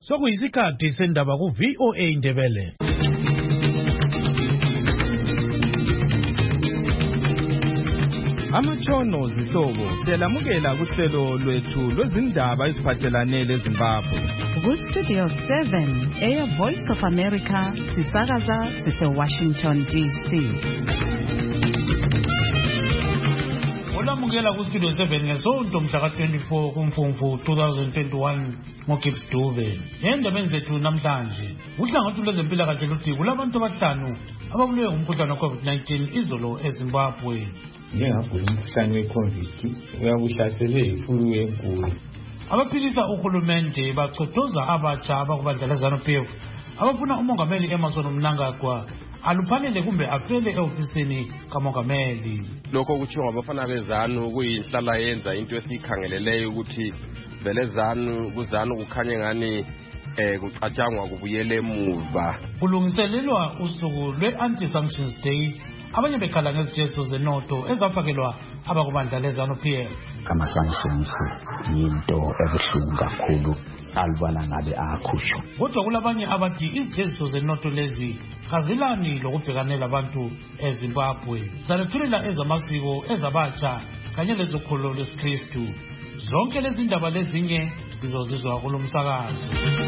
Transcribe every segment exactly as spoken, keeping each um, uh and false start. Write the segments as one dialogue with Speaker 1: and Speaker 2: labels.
Speaker 1: Sokuyisikhathi sendaba ku V O A Ndebele. Amatshono zihlobo siyalamukela kuhlelo lwethu lwezindaba eziphathelane leZimbabwe.
Speaker 2: Ku Studio seven, Air Voice of America, sisakaza sise Washington D C.
Speaker 1: Olamukela ku Studio seven ngesonto mhla ka twenty-four kuMfumfu twenty twenty-one ngoGibbs Dube. Endabeni zethu namhlanje, uhlangothi lwezempilakahle luthi kulabantu abahlanu ababulewe ngumkhuhlane wa COVID nineteen izolo eZimbabwe.
Speaker 3: Njengagula umkhuhlane we-COVID uyakuhlasele ifulu enkulu.
Speaker 1: Abaphilisa uhulumende bachothoza abatsha abakubandla leZANU P F abafuna umongameli Emmerson Mnangagwa aluphanele kumbe afele e-ofisini kamongameli.
Speaker 4: Lokho kutshiwo ngabafana beZANU kuyinhlala yenza into esiyikhangeleleyo ukuthi vele ZANU kuZANU kukhanye ngani eh kucatshangwa kubuyele emuva.
Speaker 1: Kulungiselelwa usuku lwe-Anti-Sanctions Day, abanye bekhala ngezijezo zenotho ezafakelwa abakubandla leZANU P F.
Speaker 5: Ama-sanctions yinto ebuhlungu kakhulu alibana ngabe akhutshwa.
Speaker 1: Kodwa kulabanye abathi izijezo zenotho lezi kazilani lokubhekanela abantu eZimbabwe. Salethulela ezamasiko, ezabatsha kanye lezokholo lesiKristu. Zonke lezi ndaba lezinye zizozizwa kulo msakazo.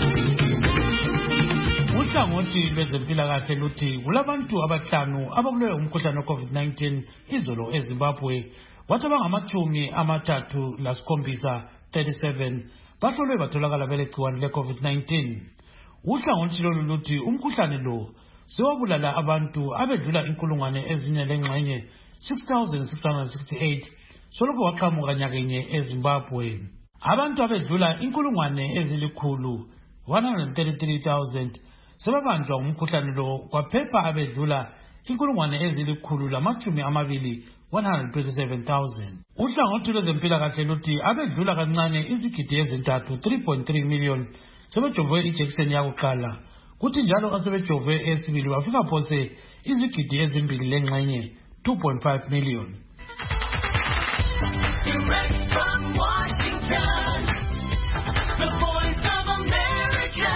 Speaker 1: Uhlangothi lwezempilakahle luthi kulabantu abahlanu ababulewe umkhuhlane we-COVID nineteen izolo eZimbabwe, kwathi abangamathumi amathathu lasikhombisa thirty-seven bahlolwe batholakala belegciwane le-COVID nineteen. Uhlangothi lolu luthi umkhuhlane lo sewabulala abantu abedlula inkulungwane ezine lengxenye six thousand six hundred sixty-eight soloko waqhamuka nyakenye eZimbabwe. Abantu abedlula inkulungwane ezilikhulu one hundred thirty-three thousand sebabanjwa ngumkhuhlane lo, kwaphepha abedlula inkulungwane ezilikhulu lamathumi amabili one hundred twenty-seven thousand. Uhlangothi lwezempilakahle luthi abedlula kancane izigidi ezintathu three point three million sebejove ijekiseni yakuqala, kuthi njalo asebejove esibili bafika phose izigidi ezimbili lengxenye two point five million.
Speaker 6: Direct from Washington, the Voice of America,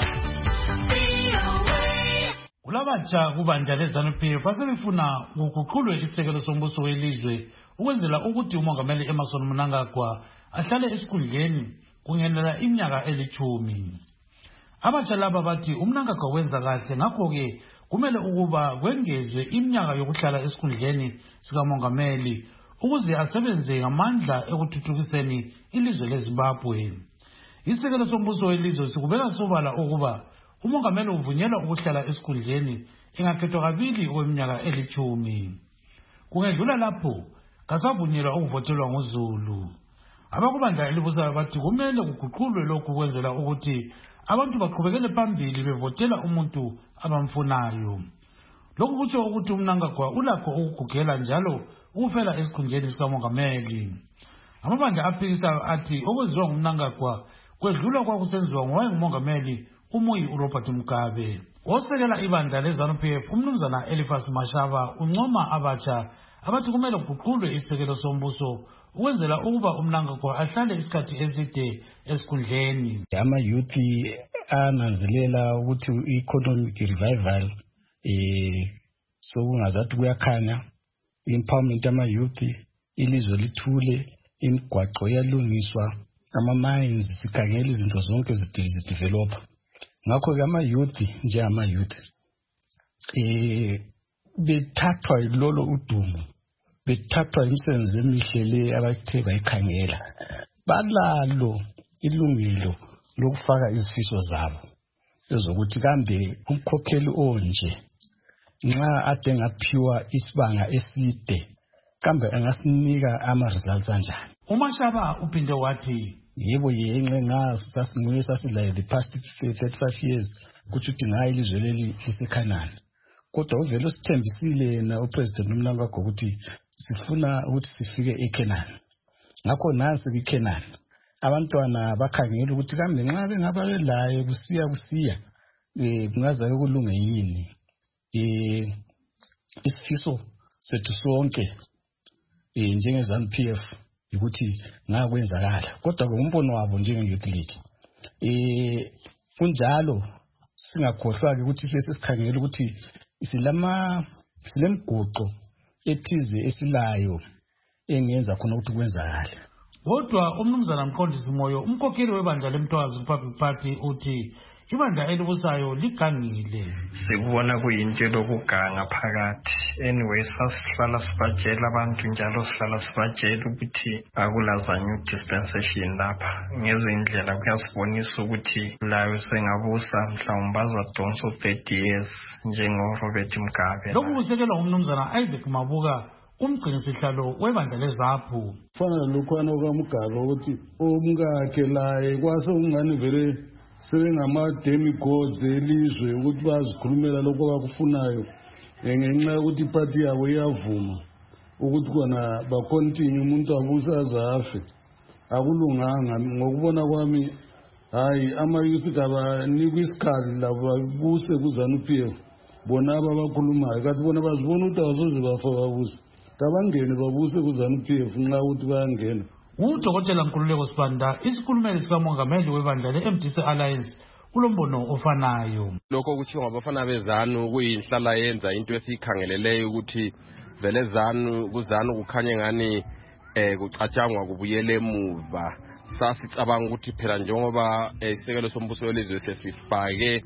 Speaker 6: V O A.
Speaker 1: Kulabatsha kubandla leZANU P F basebefuna ukuqhulwe isekelo sombuso welizwe ukwenzela ukuthi umongameli Emmerson Mnangagwa ahlale esikhundleni kungenela iminyaka elithumi. Abatsha laba bathi uMnangagwa wenza kahle, ngakho-ke kumele ukuba kwengezwe iminyaka yokuhlala esikhundleni sikamongameli ukuze asebenze ngamandla ekuthuthukiseni ilizwe leZimbabwe. Isekelo sombuso welizwe sikubeka sobala ukuba umongameli uvunyelwa ukuhlala esikhundleni engakhethwa kabili okweminyaka elithumi. Kungedlula lapho kasavunyelwa ukuvotelwa nguZulu. Abakubandla elibusayo bathi kumele kuguqulwe lokhu kwenzela ukuthi abantu baqhubekele phambili bevotela umuntu abamfunayo. Lokhu kutsho ukuthi uMnangagwa ulakho ukugugela njalo ukufela esikhundleni sikamongameli. Amabandla aphikisayo athi okwenziwa nguMnangagwa kwedlula kwakusenziwa ngowayengumongameli uMuyi uRobert Mugabe. Osekela ibandla leZANU P F umnumzana Eliphas Mashaba uncoma abatsha abathi kumele kuguqulwe isekelo sombuso ukwenzela ukuba uMnangagwa ahlale isikhathi eside esikhundleni.
Speaker 5: Ama-youth ananzelela ukuthi i-economic revival eh sokungazathi kuyakhanya, empowerment ama-youth, ilizwe lithule, imigwaqo yalungiswa, ama-mines sikhangela izinto zonke zidevelop. Ngakho-ke ama-youth njengama-youth eh bethathwa lolo udumo, bethathwa imisebenzi emihle le abathe bayikhangela, balalo ilungelo lokufaka izifiso zabo ezokuthi kambe umkhokheli onje nxa ade ngaphiwa isibanga eside kambe angasinika ama-results anjani.
Speaker 1: uMashaba uphinde wathi
Speaker 5: yebo yenxe ngaso sasinguye sasilayo the past thirty-five years kuthi uthi ngayo ilizwe leli lisekhanani, kodwa uvele usithembisile yena upresident uMnangagwa ukuthi sifuna ukuthi sifike eKhanani. Ngakho nansi kwiKhanani abantwana bakhangela ukuthi kambe nxa bengaba belayo kusiya kusiya eh kungaza kulunga yini eh isifiso sethu sonke eh njengeZANU P F ukuthi ngakwenzakala, kodwa ngombono wabo njenge youth league eh kunjalo singakhohlwa ukuthi bese sikhangela ukuthi silama silemguqo ethize esilayo engenza khona ukuthi kwenzakale.
Speaker 1: Kodwa umnumzana Mqondisi Moyo umkhokheli webandla leMtwazi Public Party uthi ibandla elibusayo ligangile.
Speaker 7: Sikubona kuyinto lokuganga phakathi. Anyway sasihlala sibajela abantu njalo sihlala sibajela ukuthi akulazanyu dispensation lapha. Ngezindlela kuyasibonisa ukuthi layo sengabusa mhlawumbe bazadonsa thirty years njengoRobert Mugabe.
Speaker 1: Lokhu kusekelwa umnumzana Isaac Mabuka umgcinisihlalo webandla leZAPHU.
Speaker 8: Fana lokhwana okaMugabe ukuthi umkakhe laye kwase ungani vele sebengama-demigods elizwe ukuthi bazikhulumela lokho abakufunayo ngenxa yokuthi iphathi yabo iyavuma ukuthi kona bakontinue umuntu abuse aze afe. Akulunganga ngokubona kwami, hayi ama-youth kabanikwa isikhathi labo babuse ku-ZANU-P F bona ababakhulumayo kanti bona bazibona ukuthi abasoze bafa babuse kabangene babuse ku-ZANU-P F nxa ukuthi bayangena.
Speaker 1: UDokotela Nkululeko Sibanda isikhulumeli sikamongameli webandla le-M D C Alliance kulombono ofanayo.
Speaker 4: Lokho kuthiwa ngabafana beZANU kuyinhlala yenza into esiyikhangeleleyo ukuthi vele ZANU kuZANU kukhanye ngani eh kucatshangwa kubuyele emuva. Sasicabanga ukuthi phela njengoba isekelo sombuso welizwe sesifake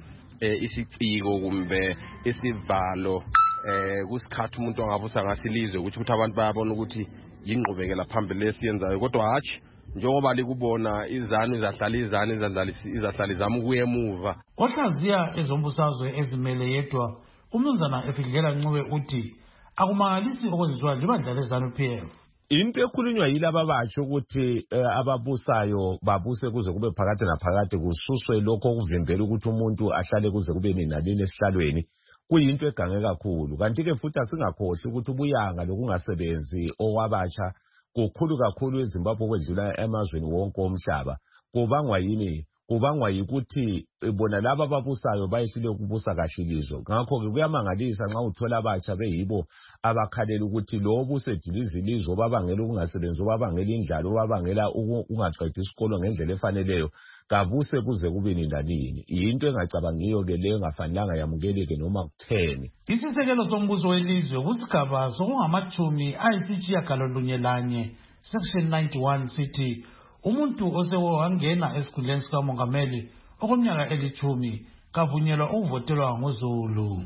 Speaker 4: isiciko kumbe isivalo eh kusikhathi umuntu angabusa ngasilizwe ukuthi ukuthi abantu bayabona ukuthi yingqubekela phambili lesiyenzayo kodwa hathi njengoba likubona iZANU izahlala iZANU izahlala izama ukuya emuva.
Speaker 1: Ohlaziya ezombusazwe ezimele yedwa umnumzana Efidlela Ncube uthi akumangalisi okwenziwa libandla leZANU-P F.
Speaker 9: Into ekhulunywa yilabo abatsho ukuthi ababusayo babuse kuze kube phakathi naphakathi kususwe lokho okuvimbela ukuthi umuntu ahlale kuze kube ninalini esihlalweni kuyinto egange kakhulu. Kanti ke futhi asingakhohle ukuthi ubuyanga lokungasebenzi owabatsha kukhulu kakhulu eZimbabwe kwedlula emazweni wonke omhlaba. Kubangwa yini? Kubangwa yikuthi bona laba ababusayo bayehlule ukubusa kahle ilizwe. Ngakho ke kuyamangalisa nxa uthola abatsha beyibo abakhalela ukuthi lo busediliza ilizwe babangela ukungasebenzi babangela indlalo babangela ukungaqedi isikolo ngendlela efaneleyo kabuse kuze kube nindanini. Into engacabangiyo ke leyo engafanelanga yamukeleke noma kutheni.
Speaker 1: Isisekelo sombuso welizwe kusigaba sokungamachumi ayisitshiyagalolunye section ninety-one sithi umuntu osewangena esikhundleni sikamongameli okweminyaka elithumi kavunyelwa ukuvotelwa ngoZulu.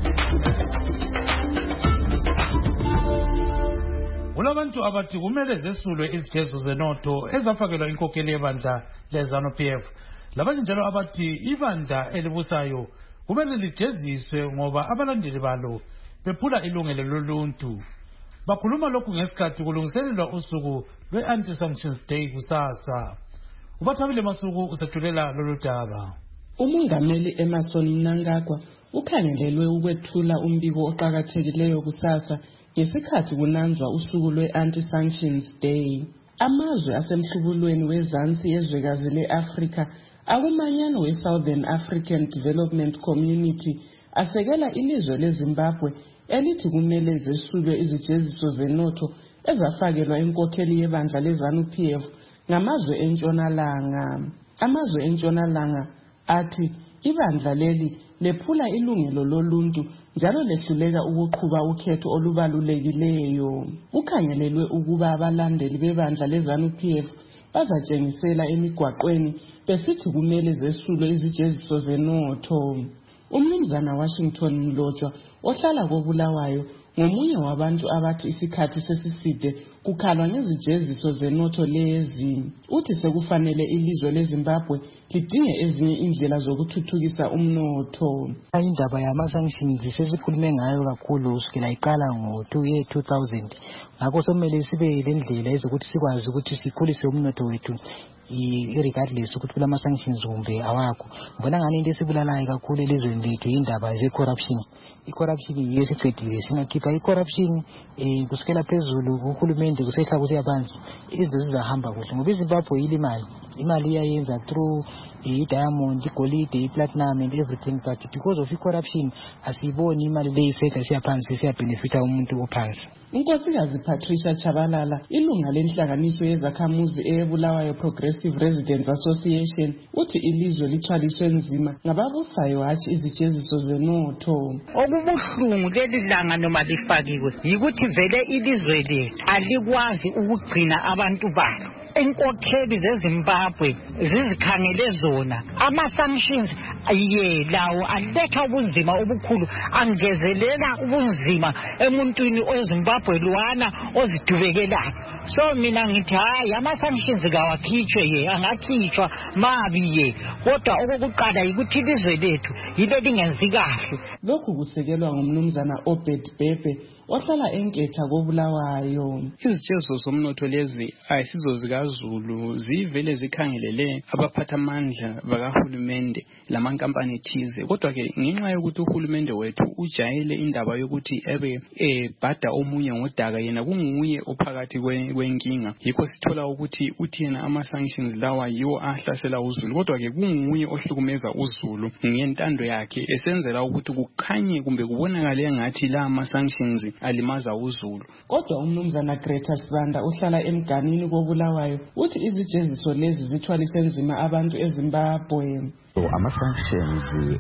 Speaker 1: Kulabantu abathi kumele zesulwe izijezo zenotho ezafakelwa inkokheli yebandla leZANU-P F. Labanye njalo abathi ibandla elibusayo kumele lijeziswe ngoba abalandeli balo bephula ilungelo loluntu. Bakhuluma lokhu ngesikhathi kulungiselelwa usuku lwe-Anti-Sanctions Day kusasa. Ubathabile Masuku usethulela lolu daba.
Speaker 10: Umongameli Emmerson Mnangagwa ukhangelelwe ukwethula umbiko oqhakathekileyo kusasa ngesikhathi kunanzwa usuku lwe-Anti-Sanctions Day. Amazwe asemhlubulweni wezansi yezwekazi le-Afrika akumanyano we-Southern African Development Community asekela ilizwe leZimbabwe elithi kumele zesulwe izijeziso zenotho ezafakelwa inkokheli yebandla leZANU-P F ngamazwe entshonalanga. Amazwe entshonalanga athi ibandla leli lephula ilungelo loluntu njalo lehluleka ukuqhuba ukhetho olubalulekileyo. Ukhangelelwe ukuba abalandeli bebandla leZANU-P F bazatshengisela emigwaqweni besithi kumele zesulwe izijeziso zenotho. Umnumzana Washington Mlotshwa ohlala koBulawayo ngomunye wabantu abathi isikhathi sesiside kukhalwa ngezijeziso zenotho lezi. Uthi sekufanele ilizwe leZimbabwe lidinge ezinye indlela zokuthuthukisa umnotho.
Speaker 11: Indaba yama-sanctions sesikhulume ngayo kakhulu kusukela iqala ngo-two thousand. Ngakho somele sibe lendlela ezokuthi sikwazi ukuthi sikhulise umnotho wethu regardless ukuthi kula ma-sanctions kumbe awakho. Ngibona ngani into esibulalayo kakhulu elizweni lethu indaba ze-corruption i-corruption yiyo esicedile. Singakhipha i-corruption um kusukela phezulu kuhulumende kusehla kusiya phansi, izinto zizahamba kuhle ngoba iZimbabwe yile imali imali iyayenza through i-diamond, igolide, i-platinum and everything, but because of i-corruption asiyiboni imali leyi isehla siya phansi siyabenefita umuntu ophansi.
Speaker 10: Unkosikazi Patricia Chabalala, ilunga lenhlanganiso yezakhamuzi eBulawayo Progressive Residents Association, uthi ilizwe lithwaliswe nzima ngababusayo hatshi izijeziso zenotho.
Speaker 12: Okubuhlungu leli langa noma lifakiwe yikuthi vele ilizwe lethu alikwazi ukugcina abantu balo. Inkokheli zeZimbabwe zizikhangele zona. Ama-sanctions ye lawo aletha ubunzima obukhulu, angezelela ubunzima emuntwini ozimbabwe lwana ozidubekelayo. So mina ngithi hayi ama-sanctions kawakhitshwe ye, angakhitshwa mabi ye, kodwa okokuqala yikuthi ilizwe lethu yilo lingenzi kahle.
Speaker 10: Lokhu kusekelwa ngumnumzana Obed Bebe ohlala enketha koBulawayo.
Speaker 13: Izijeziso zomnotho lezi ayisizo zikaZulu, zivele zikhangelele abaphathamandla bakahulumende lamankampani thize. Kodwa ke ngenxa yokuthi uhulumende wethu ujayele indaba yokuthi ebe ebhada omunye ngodaka yena kunguye ophakathi kwenkinga, yikho sithola ukuthi uthi yena ama-sanctions lawa yiwo ahlasela uZulu, kodwa ke kunguye ohlukumeza uZulu ngentando yakhe esenzela ukuthi kukhanye kumbe kubonakale ngathi la ama-sanctions alimaza uZulu.
Speaker 10: Kodwa umnumzana Greta Sibanda uhlala emganini koBulawayo uthi izijeziso lezi zithwalise nzima abantu eZimbabwe.
Speaker 14: So ama-sanctions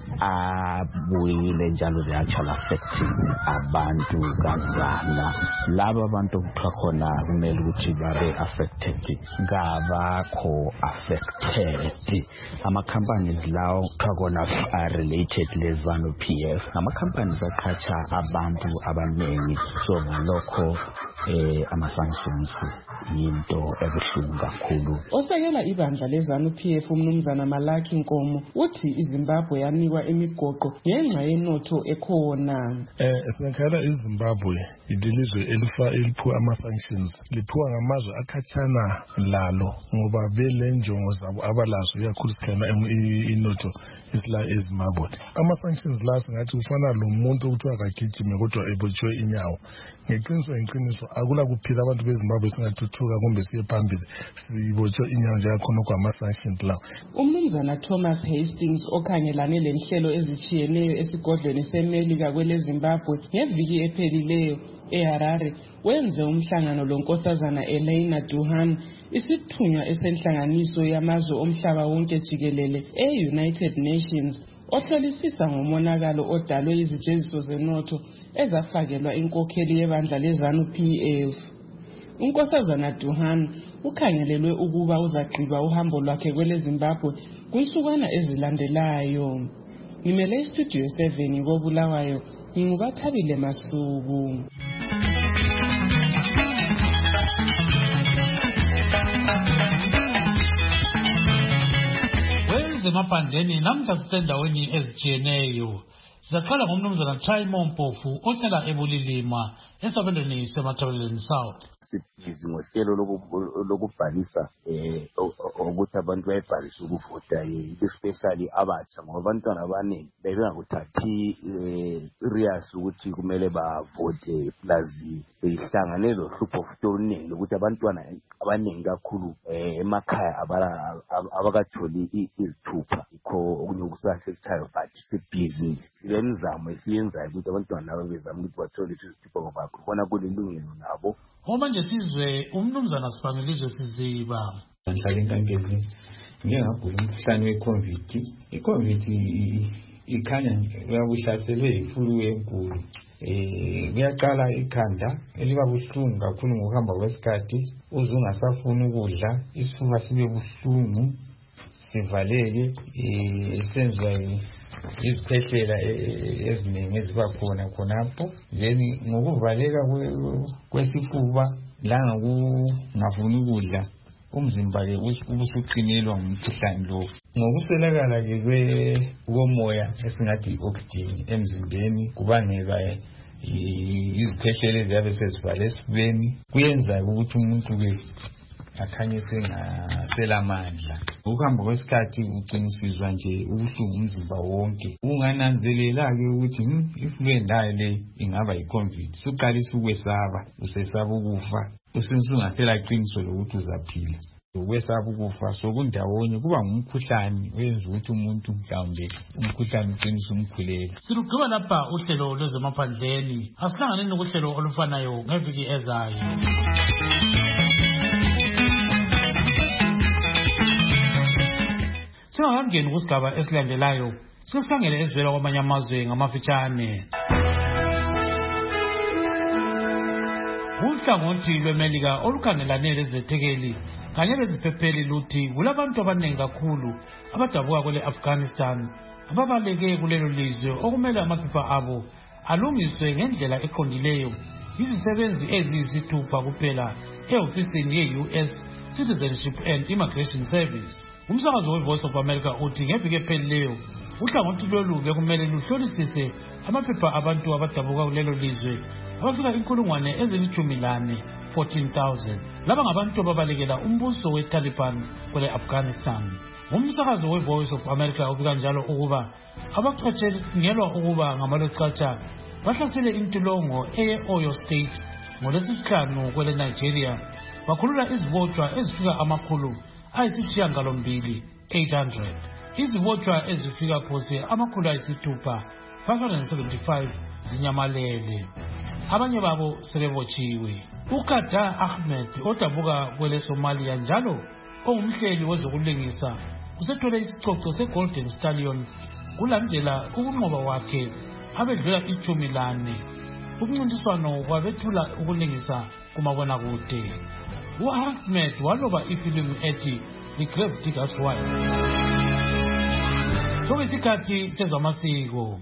Speaker 14: abuyile njalo they actually affecting abantu kazana. Laba abantu kuthiwa khona kumele ukuthi babe affected ngabakho affected. Ama-companies lawo kuthiwa khona are related lezanu P F. Ama-companies aqhatsha abantu abaningi, so ngalokho eh ama-sanctions yinto ebuhlungu kakhulu.
Speaker 10: Osekela ibandla lezanu P F umnumzana Malaki Nkomo uthi iZimbabwe yanikwa imigoqo ngenxa yenotho ekhona.
Speaker 15: Eh sinkhala iZimbabwe ilizwe elifa eliphuwa ama-sanctions liphuwa ngamazwe akhathana lalo ngoba belenjongo zabo abalazo yakhulu sikhana inotho isla eZimbabwe. Ama-sanctions la singathi ufana lo muntu ukuthi akagijime kodwa ebotshwe inyawo. Ngeqiniso ngeqiniso akula kuphila abantu beZimbabwe singathuthuka kumbe siye phambili sibotshwe inyawo nje yakhona kwama-sanctions la.
Speaker 10: Umnumzana Thomas Hastings okhangelane lenhlelo ezitshiyeneyo esigodlweni seMelika kwele Zimbabwe ngeviki ephelileyo eHarare wenze umhlangano lonkosazana Elena Duhan, isithunywa esenhlanganiso yamazwe omhlaba wonke jikelele e-United Nations, ohlolisisa ngomonakalo odalwe izijeziso zenotho ezafakelwa inkokheli yebandla lezanu P F. Unkosazana Duhan ukhangelelwe ukuba uzagqiba uhambo lwakhe kwele Zimbabwe kunsukwana ezilandelayo. Ngimele istudio seven koBulawayo, ngingubathabile Masuku.
Speaker 1: Emaphandleni namhla sisendaweni ezitshiyeneyo. Sizaqala ngomnumzana Thaimo Mpofu ohlala eBulilima esabelweni seMatabeleni South.
Speaker 16: Sibhizi ngohlelo lokubhalisa eh ukuthi abantu bayibhalise ukuvota, especially abatsha ngoba abantwana abaningi bebengakuthathi serious ukuthi kumele bavote, plus seyihlangane lo hlupho futhi oluningi ukuthi abantwana abaningi kakhulu emakhaya abakatholi izithupha, ikho okunye okusahlekuthayo, but sibhizi silemizamo esiyenzayo ukuthi abantwana labo bezama ukuthi bathole izithupha ngoba kubona kulilungelo nabo.
Speaker 1: Ngoba nje sizwe umnumzana Sifanelizwe Siziba
Speaker 3: ngihlala enkankeni ngiyagula umkhuhlane we-COVID. I-COVID ikhanya uyabuhlaselwe yiflu enkulu. Eh kuyaqala ikhanda eliba buhlungu kakhulu ngokuhamba kwesikhathi, uze ungasafuni ukudla, isifuba sibe buhlungu, sivaleke, eh senzwa izikhwehlela eziningi eziba khona khonapho. Then ngokuvaleka kwesifuba la ngokungafuni ukudla, umzimba ke ubusuqinelwa ngumkhuhlane lo. Ngokuswelakala ke komoya esingathi i-oxygen emzimbeni kubangelwa izikhwehlela eziyabe sezivale esifubeni, kuyenza ukuthi umuntu ke akhanye selamandla. Ukuhamba kwesikhathi ugcina usizwa nje ubuhlungu umzimba wonke. Ungananzelela-ke ukuthi iflu endayo le ingaba yi-COVID. Suqalisa ukwesaba, usesaba ukufa, usungasela qiniso lokuthi uzaphila. Ukwesaba ukufa sokundawonye kuba ngumkhuhlane oyenza ukuthi umuntu mhlawumbe umkhuhlane uqinisa umkhulela.
Speaker 1: Siruqhuba lapha uhlelo lwezemaphandleni. Asihlanganeni nokuhlelo olufanayo ngeviki ezayo. Singakangeni kusigaba esilandelayo, sesikhangele ezivela kwamanye amazwe ngamafitshane. Uhlangothi lweMelika olukhangelane lezethekeli kanye leziphepheli luthi kulabantu abaningi kakhulu abadabuka kwele Afghanistan ababaleke kulelo lizwe okumele amaphepha abo alungiswe ngendlela eqondileyo. Izisebenzi eziyisithupha kuphela ehofisini ye-U S Citizenship and Immigration Service. Umsakazo we-Voice of America uthi ngeviki ephelileyo uhlangothi lolu bekumele luhlolisise amaphepha abantu abadabuka kulelo lizwe abafika inkulungwane ezilithumi lane, fourteen thousand. Laba ngabantu ababalekela umbuso we-Taliban kwele Afghanistan. Umsakazo we-Voice of America ubika njalo ukuba abacatshelwa ukuba ngamalocatsha bahlasele intolongo eye-Oyo State ngolwesihlanu kwele Nigeria, bakhulula izibotshwa ezifika amakhulu ayisishiyagalombili, eight hundred. Izibotshwa ezifika phose amakhulu ayisithupha, five hundred seventy-five, zinyamalele. Abanye babo sebebotshiwe. uKada Ahmed odabuka kwele Somalia njalo ongumhleli wezokulingisa usethole isicoco seGolden Stallion kulandela ukunqoba wakhe abedlula ichumi lane umncintiswano kwabethula ukulingisa kumabona kude. uAhmed waloba ifilimu ethi The Grave Digger's Wife. Sokuyisikhathi sezamasiko.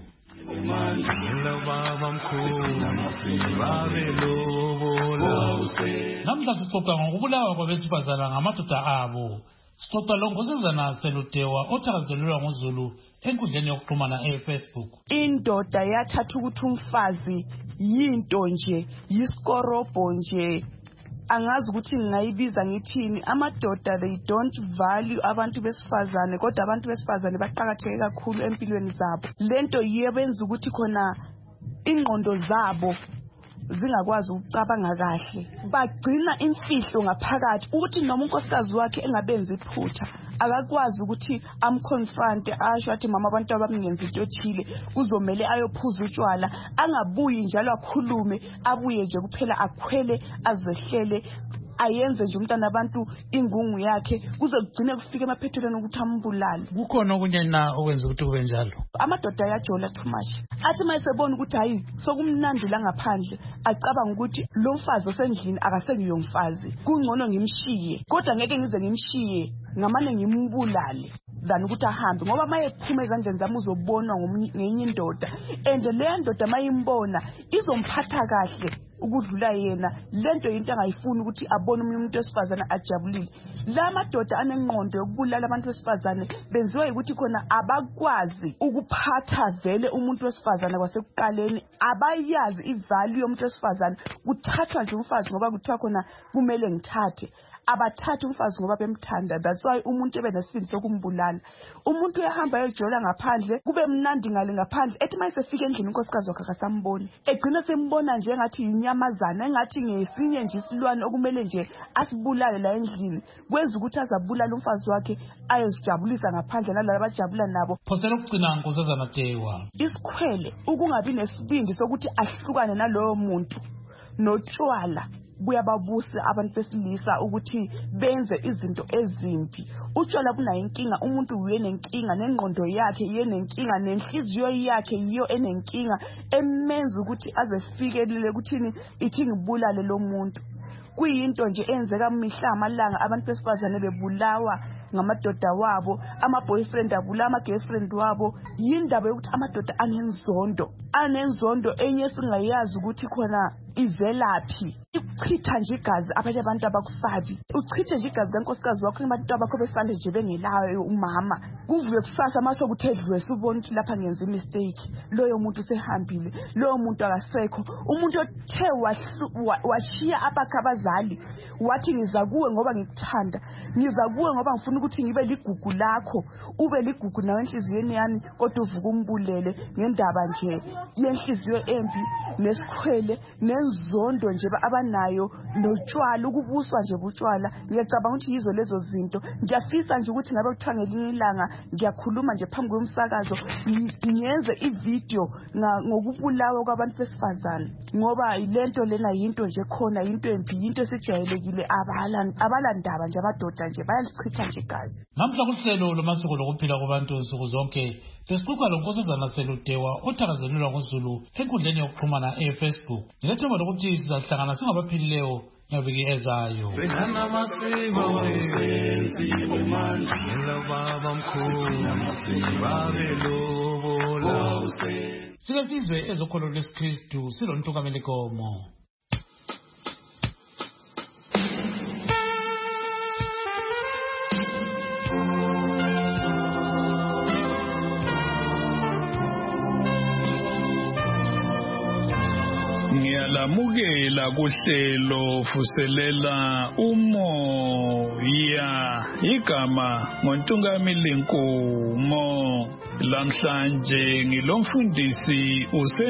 Speaker 1: Namhla sixoxa ngokubulawa kwabesifazana ngamadoda abo. Sixoxa lo ngosizana Seludewa othakazelelwa ngoZulu enkundleni yokuxhumana eFacebook.
Speaker 17: Indoda yathatha ukuthi umfazi yinto nje, yisikorobo nje. Angazi ukuthi ngingayibiza ngithini. Amadoda they don't value abantu besifazane, kodwa abantu besifazane baqhakatheke kakhulu empilweni zabo. Lento yebenza ukuthi khona ingqondo zabo zingakwazi ukucabanga kahle, bagcina imfihlo ngaphakathi ukuthi noma unkosikazi wakhe engabenza iphutha akakwazi ukuthi amconfront asho athi mama abantu abamngenza into ethile uzomela ayophuza utshwala, angabuyi njalo akhulume, abuye nje kuphela akhwele azehlele ayenze nje umntana abantu ingungu yakhe kuze kugcine kufike emaphethelweni ukuthi ambulale.
Speaker 1: Kukhona okunye na okwenza ukuthi kube njalo?
Speaker 17: Amadoda ayajola too much. Athi mayesebona ukuthi hayi sokumnandi la ngaphandle acabanga ukuthi lo mfazi osendlini akasengiyomfazi, kungcono ngimshiye, kodwa ngeke ngize ngimshiye ngamane ngimbulale than ukuthi ahambe, ngoba mayephuma ezandleni zami uzobonwa ngenye indoda, and le ndoda mayimbona izomphatha kahle ukudlula yena. Lento into angayifuni ukuthi abone umunye umuntu wesifazane ajabulile. La madoda anengqondo yokubulala abantu besifazane benziwa ukuthi khona abakwazi ukuphatha vele umuntu wesifazane kwasekuqaleni, abayazi ivalue yomuntu wesifazane. Kuthathwa nje umfazi ngoba kuthiwa khona kumele ngithathe, abathatha umfazi ngoba bemthanda. That's why umuntu ebe nesibindi sokumbulala. Umuntu uyahamba ejola ngaphandle kube mnandi ngale ngaphandle, ethi mayesefika endlini unkosikazi wakhe akasamboni, egcina sembona nje engathi inyamazana, engathi ngesinye nje isilwane okumele nje asibulale la endlini, kwenza ukuthi azabulala umfazi wakhe ayezijabulisa ngaphandle nalabo abajabula nabo.
Speaker 1: Phosela ukugcina nkosazana Tewa,
Speaker 17: isikhwele ukungabi nesibindi sokuthi ahlukane nalowo muntu notshwala buyababusa abantu besilisa ukuthi benze izinto ezimbi. Utshwala bunayo inkinga, umuntu uyenenkinga nengqondo yakhe, yenenkinga nenhliziyo yakhe yiyo enenkinga emenza ukuthi azefikelele ukuthini ithi ngibulale lo muntu. Kuyinto nje enzeka mihla amalanga abantu besifazane bebulawa ngamadoda wabo, ama boyfriend abula ama girlfriend wabo. Yindaba yokuthi amadoda anenzondo, anenzondo enye singayazi ukuthi khona ivelaphi. Uchitha nje igazi abanye abantu abakusabi, uchithe nje igazi kankosikazi wakho, abantu abakho besale nje bengelayo umama. kuvuke kusasa mase kuthedlwe subona ukuthi lapha ngenza imistake loyo muntu sehambile loyo muntu akasekho umuntu othe washiya abakhe abazali wathi ngiza kuwe ngoba ngikuthanda ngiza kuwe ngoba ngifuna ukuthi ngibe ligugu lakho ube ligugu nawe enhliziyweni yami kodwa uvuka umbulele ngendaba nje yenhliziyo embi nesikhwele nenzondo nje abanayo notshwala ukubuswa nje butshwala ngiyacabanga ukuthi yizo lezo zinto ngiyafisa nje ukuthi ngabe kuthiwa ngelinye ilanga ngiyakhuluma nje phambi komsakazo ngiyenze ivideo ngokubulawa kwabantu besifazane ngoba lento lena yinto nje khona into embi into esijayelekile abalandaba nje amadoda nje bayalichitha nje igazi.
Speaker 1: Namhla kuhlelo lomasiko lokuphila kwabantu nsuku zonke sesiquka lo Nkosazana Seludewa othakazelelwa ngoZulu enkundleni yokuxhumana eFacebook. Ngilethemba lokuthi sizahlangana singabaphilileyo ngeviki ezayo. Sikesizwe ezokholo lwesikristu silontukamela ikomo.
Speaker 18: Ngiyalamukela kuhlelo fuselela umoya igama ngoNtungamili Nkumo. Lamhlanje ngilomfundisi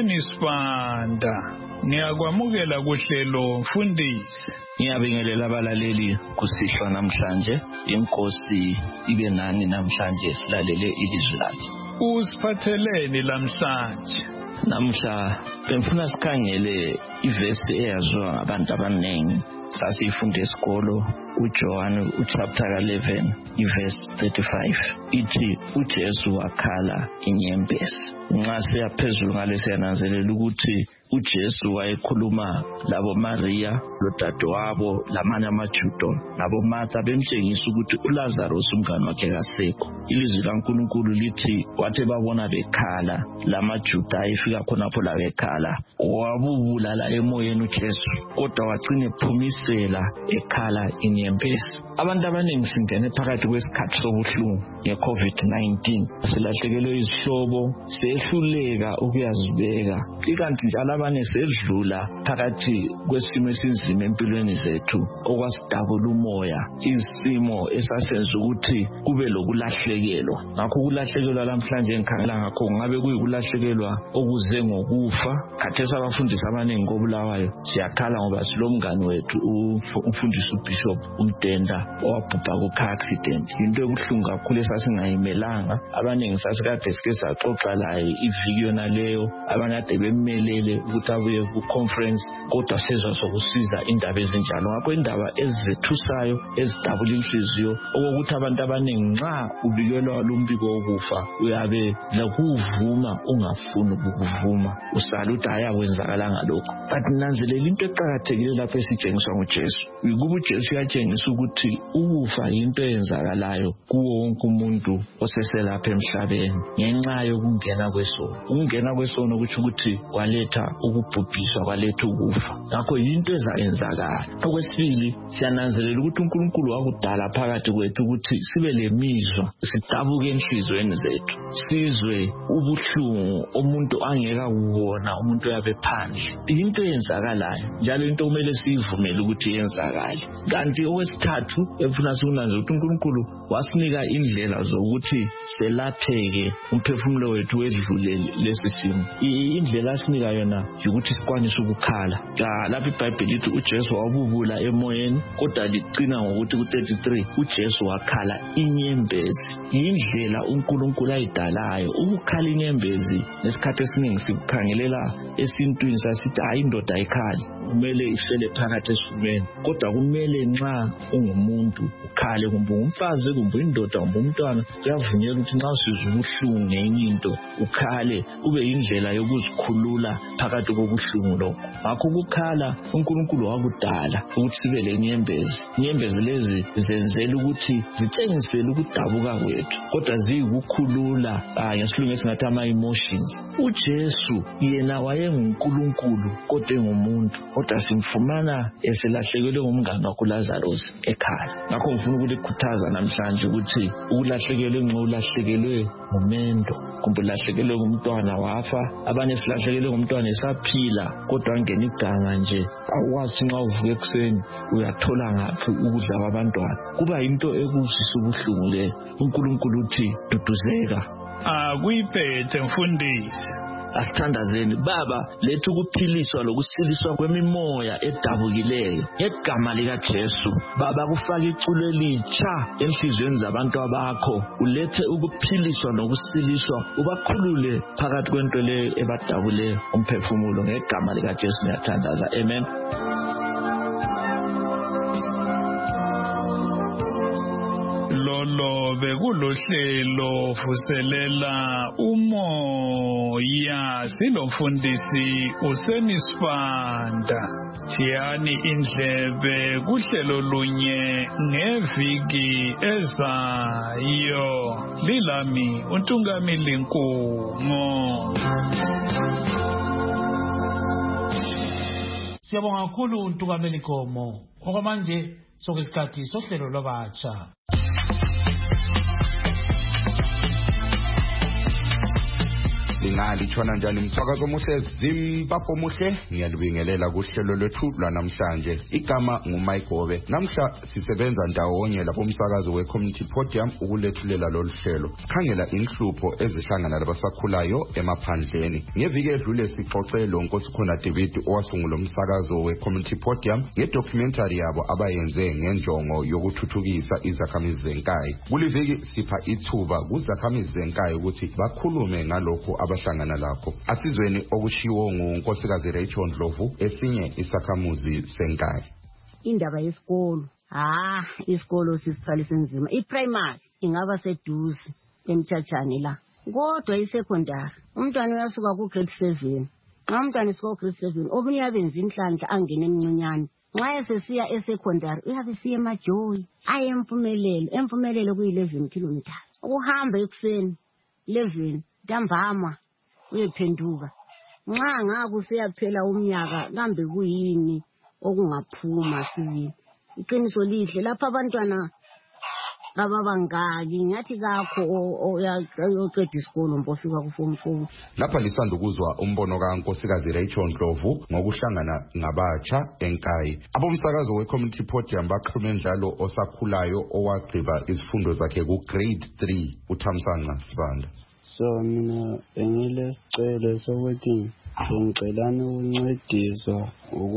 Speaker 18: uSenisibanda. Ngiyakwamukela kuhlelo mfundisi.
Speaker 19: Ngiyabingelela abalaleli kusihlwa namhlanje. Inkosi ibe nani namhlanje silalele ilizwi lakhe.
Speaker 18: Usiphatheleni lamhlanje?
Speaker 19: Namhla bengifuna sikhangele ivesi eyaziwa ngabantu abaningi sasiyifunde esikolo uJohn uchapter eleven iverse thirty-five ithi uJesu wakhala inyembezi. Nxa siyaphezulu ngale siyananzelela ukuthi uJesu wayekhuluma labo Maria lodadewabo lamanye amaJuda nabo Martha bemtshengisa ukuthi uLazarus umngane wakhe kasekho. Ilizwi laNkulunkulu lithi wathi babona bekhala lamaJuda ayefika khonapho la bekhala wabubulala emoyeni uJesu kodwa wagcina ephumisela ekhala inyembezi. Abantu abaningi singene phakathi kwesikhathi sobuhlungu ngeCovid nineteen silahlekelwe izihlobo sehluleka ukuyazibeka ikanti njalo abanye sedlula phakathi kwesimo esinzima empilweni zethu okwasidabula umoya izimo esasenza ukuthi kube lokulahlekelwa. Ngakho ukulahlekelwa lamhlanje engikhangela ngakho ngabe kuyikulahlekelwa okuze ngokufa. Khathesi abafundisi abaningi kobulawayo siyakhala ngoba silomngane wethu umfundisi uBishop uMdenda owabhubha ku-car accident. Into ebuhlungu kakhulu esasingayimelanga abaningi sasikade sike saxoxa laye iviki yona leyo abanye ade bemelele ukuthi abuye ku-conference kodwa sezwa sokusiza indaba ezinjalo. Ngakho indaba ezethusayo ezidabula inhliziyo okokuthi abantu abaningi nxa ubikelwa lumbiko wokufa uyabe lokuvuma ungafuni ukuvuma usala ukuthi ayakwenzakala ngalokho. Kanti nanzelela into eqakathekile lapho esitshengiswa nguJesu ukuba uJesu uyatshengisa ukuthi ukufa yinto eyenzakalayo kuwo wonke umuntu oseselapha emhlabeni ngenxa yokungena kwesono. Ukungena kwesono kuthi ukuthi kwaletha ukubhubhiswa kwaletha ukufa. Ngakho yinto ezayenzakala. Okwesibili siyananzelela ukuthi uNkulunkulu wakudala phakathi kwethu ukuthi sibe lemizwa sidabuke enhlizweni zethu sizwe ubuhlungu umuntu angeka kuwona umuntu yabe phandle. Into eyenzakalayo njalo into kumele siyivumele ukuthi yenzakale. Kanti okwesithathu efuna sikunanze ukuthi uNkulunkulu wasinika indlela zokuthi selapheke umphefumulo wethu wedlule lesi simo. Indlela asinika yona ukuthi sikwanise ukukhala. Lapho iBhayibheli lithi uJesu wabubula emoyeni kodwa ligcina ngokuthi ku-thirty-three uJesu wakhala inyembezi. Indlela uNkulunkulu ayidalayo ukukhala inyembezi nesikhathi esiningi sikukhangelela esintwini sasithi hayi indoda ayikhali kumele ihlele phakathi esifubeni kodwa kumele nxa ungumuntu ukhale kumbe umfazi kumbe indoda kumbe umntwana kuyavunyelwa ukuthi nxa usizwa ubuhlungu ngenye into ukhale ube indlela yokuzikhulula phakathi kobuhlungu lokho. Ngakho ukukhala uNkulunkulu wakudala ukuthi sibe lenyembezi. Inyembezi lezi zenzela ukuthi zitshengisele ukudabuka kwethu kodwa ziyikukhulula ngesilungu esingathi ama-emotions. uJesu yena wayenguNkulunkulu kodwa engumuntu kodwa simfumana silahlekelwe ngumngane wakho Lazarus ekhaya. Ngakho ngifuna ukulikhuthaza namhlanje ukuthi ukulahlekelwe ngolahlekelwe ngumendo, kumbe ulahlekelwe ngumntwana wafa, abanye silahlekelwe ngumntwana esaphila kodwa ngene iganga nje awazi nxa uvuka ekuseni uyathola ngaphi ukudla kwabantwana. Kuba yinto ekuzwisa ubuhlungu le. uNkulunkulu uthi duduzeka.
Speaker 18: Akuyiphethe mfundisi.
Speaker 19: Asithandazeni Baba, lethu ukuphiliswa lokusiliswa kwemimoya edabukileyo ngegama lika Jesu. Baba, kufake iculo elitsha enhliziyweni zabantu abakho, ulethe ukuphiliswa nokusiliswa, ubakhulule phakathi kwento le ebadabule umphefumulo ngegama lika Jesu ngiyathandaza. Amen.
Speaker 18: Lolo bekulohlelo vuselela umoya silomfundisi usenisipanda. Thiyani indlebe kuhlelo lunye ngeviki ezayo. Lilami uNtungamili Nkumo.
Speaker 1: Siyabonga kakhulu uNtungamili Nkomo. Okwamanje sokusikhathi sohlelo lwabatsha.
Speaker 20: Lingalitshona njani msakazo omuhle Zimbabwe omuhle, ngiyalibingelela kuhlelo lwethu lwanamhlanje. Igama nguMike Gobe. Namhla sisebenza ndawonye lapho umsakazo we-Community Podium ukulethulela lolu hlelo. Sikhangela inhlupho ezihlangana labasakhulayo emaphandleni. Ngeviki edlule sixoxe lo Nkosikhona David owasungula umsakazo we-Community Podium ngedocumentary yabo abayenze ngenjongo yokuthuthukisa izakhamizi zenkayi. Kuliviki sipha ithuba kuzakhamizi zenkayi ukuthi bakhulume ngalokho abahlangana lakho. Asizweni okushiwo nguNkosikazi Rachel Ndlovu esinye isakhamuzi senkayi.
Speaker 21: Indaba yesikolo, ah isikolo sisithwalise nzima. I-primary ingaba seduze emthatshane la, kodwa i-secondary umntwana uyasuka ku grade seven. Nxa umntwana isuka ku grade seven obunye yabenza inhlanhla angene emncinyane. Nxa esesiya e-secondary uyabe siya emajoyi aye empumelelo. Empumelelo kuyi-eleven kilometers ukuhamba ekuseni eleven ntambama uyephenduka. Nxa ngaku siyaphela umnyaka kambe kuyini okungaphuma sibili. Iqiniso lihle lapha abantwana ababangaki ngathi kakho oqeda isikolo mbofika ku form four.
Speaker 20: Lapha lisanda ukuzwa umbono kaNkosikazi Rachel Ndlovu ngokuhlangana ngabatsha enkayi. Abomsakazo we-Community Podium bakhulume njalo osakhulayo owagqiba izifundo zakhe ku grade three uThamsanqa Sibanda.
Speaker 22: So mina engilesicelo sokuthi ngicelana ukuncediswa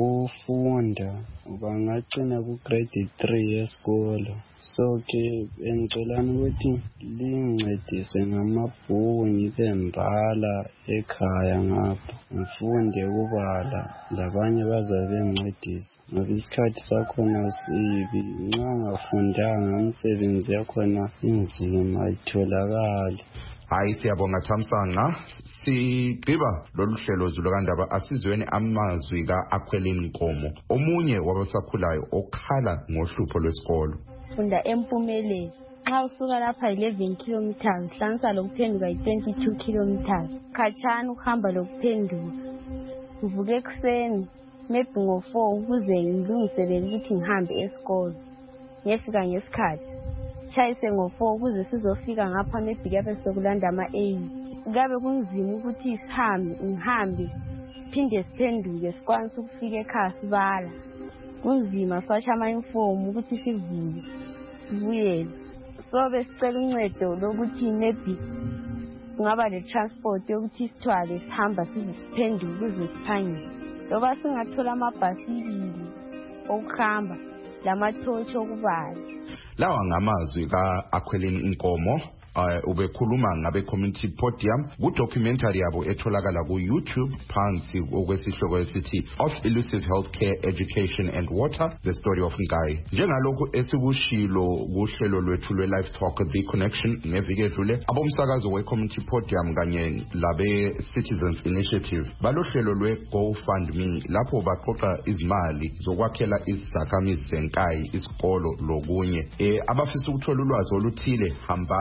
Speaker 22: ukufunda ubangagcina ku grade three esikolo. So ke engicelana ukuthi lingincedise ngamabhuku ngibe mbala ekhaya ngapha ngifunde ukubala labanye bazabe bengincedisa ngoba isikhathi sakhona sibi. Nxa ngafundanga umsebenzi yakhona inzima itholakala.
Speaker 20: Hayi siyabonga Thamsanqa. Sigqiba lolu hlelo zulukandaba asizweni amazwi kaAkhwelini Nkomo, omunye wabasakhulayo okhala ngohlupho lwesikolo.
Speaker 23: Funda empumelelo. Nxa usuka lapha eleven kilometers hlanganisa lokuphenduka yi-twenty-two kilometers. Khatshana ukuhamba lokuphenduka. Ngivuke ekuseni maybe ngo-four ukuze ngilungiselele ukuthi ngihambe esikolo. Ngiyafika ngesikhathi. Chayise ngo-four ukuze sizofika ngapha maybe kuyabe sokulanda ama-eight. Kuyabe kunzima ukuthi sihambe ngihambe siphinde siphenduke sikwanise ukufika ekhaya sibala. Kunzima siwatsha ama-uniform ukuthi sivuke sibuyele. So besicela uncedo lokuthi maybe kungaba le-transport yokuthi sithwale sihamba size siphenduke ukuze siphangile. Loba singathola amabhasikili okuhamba lamathoshi okubala.
Speaker 20: Lawa ngamazwi kaAkhwelini Nkomo. Uh, ubekhuluma ngabe Community Podium ku documentary yabo etholakala ku YouTube phansi okwesihloko esithi Of Elusive Healthcare, Education and Water, The Story of Nkayi. Njengalokhu esikushilo kuhlelo lwethu lwe Live Talk The Connection ngeviki edlule, abomsakazo we Community Podium kanye labe Citizens Initiative balohlelo lwe GoFundMe lapho baqoqa izimali zokwakhela izakhamizi zenkayi isikolo lokunye. Eh abafisa ukuthola ulwazi oluthile hambani ku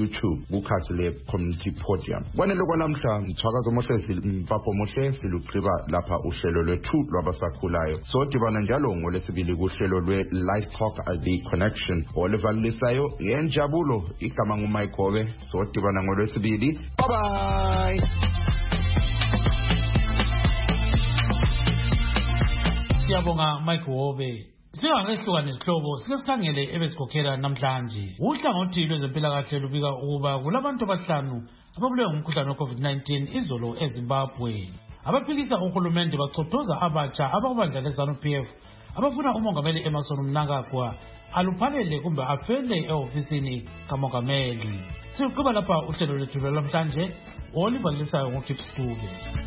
Speaker 20: YouTube kukhasi le Community Podium. Kwanele kwanamhla mthwakazo mohle mpapho mohle silugqiba lapha uhlelo lwethu lwabasakhulayo. So dibana njalo ngolesibili kuhlelo lwe Live Talk at the Connection olivalisayo yenjabulo igama nguMike Gobe. So dibana ngolesibili. Bye bye.
Speaker 1: Siyabonga Mike Gobe. Singakehluka nesihlobo sikesikangele ebesikhokhela namhlanje. Uhlangothi lwezempilakahle lubika ukuba kulabantu abahlanu ababulewe ngumkhuhlane we-COVID nineteen izolo eZimbabwe. Abaphikisa uhulumende bachothoza abatsha abakubandla le-ZANU-P F abafuna umongameli Emmerson Mnangagwa aluphalele kumbe afele ehofisini kamongameli. Siqhuba lapha uhlelo lwethu lwamhlanje olivalisayo ngoKipstube.